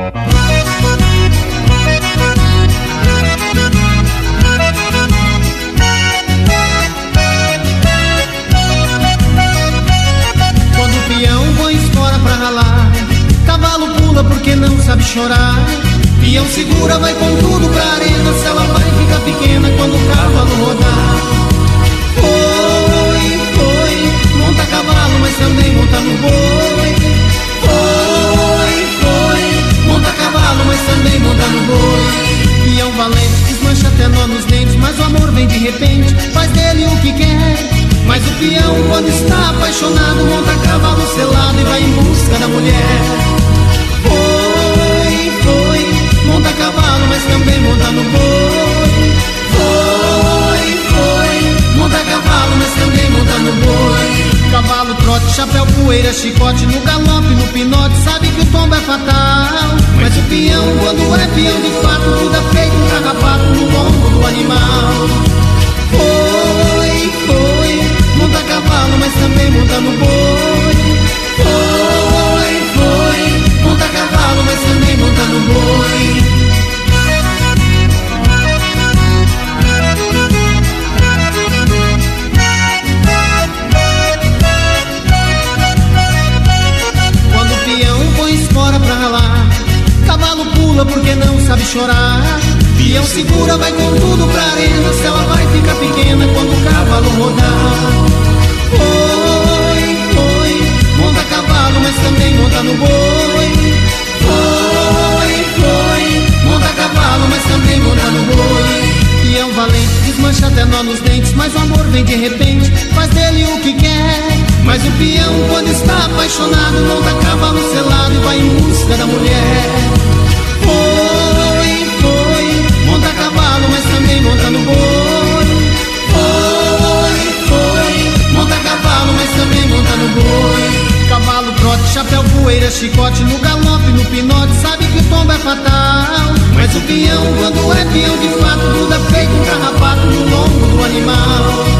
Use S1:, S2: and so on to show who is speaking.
S1: Quando o peão põe espora pra ralar, cavalo pula porque não sabe chorar. Peão segura, vai com tudo pra arena, se ela vai ficar pequena quando o cavalo rodar. Foi, foi, monta cavalo, mas também monta no boi. Foi, foi, monta cavalo, mas também monta no boi. Peão valente, desmancha até nó nos dentes, mas o amor vem de repente, faz dele o que quer. Mas o peão, quando está apaixonado, monta cavalo selado e vai em busca da mulher. Foi, foi, monta cavalo, mas também monta no boi. Foi, foi, monta cavalo, mas também monta no boi. Cavalo, trote, chapéu, poeira, chicote, no galope, no pinote, sabe que o tombo é fatal. Mas o peão, quando é peão de fato, tudo é feito um carrapato no lombo do animal. Foi, foi, monta cavalo, mas também monta no boi. Foi, foi, monta cavalo, mas também monta no boi. Quando o peão põe espora pra ralar, cavalo pula porque não sabe chorar. Peão segura, vai com tudo pra arena, se ela vai ficar pequena quando o cavalo rodar. Foi, foi, monta cavalo, mas também monta no boi. Foi, foi, monta cavalo, mas também monta no boi. Peão valente, desmancha até nó nos dentes, mas o amor vem de repente, faz dele o que quer. Mas o peão, quando está apaixonado, monta cavalo selado e vai em busca da mulher. Foi, foi, monta cavalo, mas também monta no boi. Foi, foi, monta cavalo, mas também monta no boi. Cavalo, trote, chapéu, poeira, chicote, no galope, no pinote, sabe que o tombo é fatal. Mas o peão, quando é peão de fato, tudo é feito um carrapato no lombo do animal.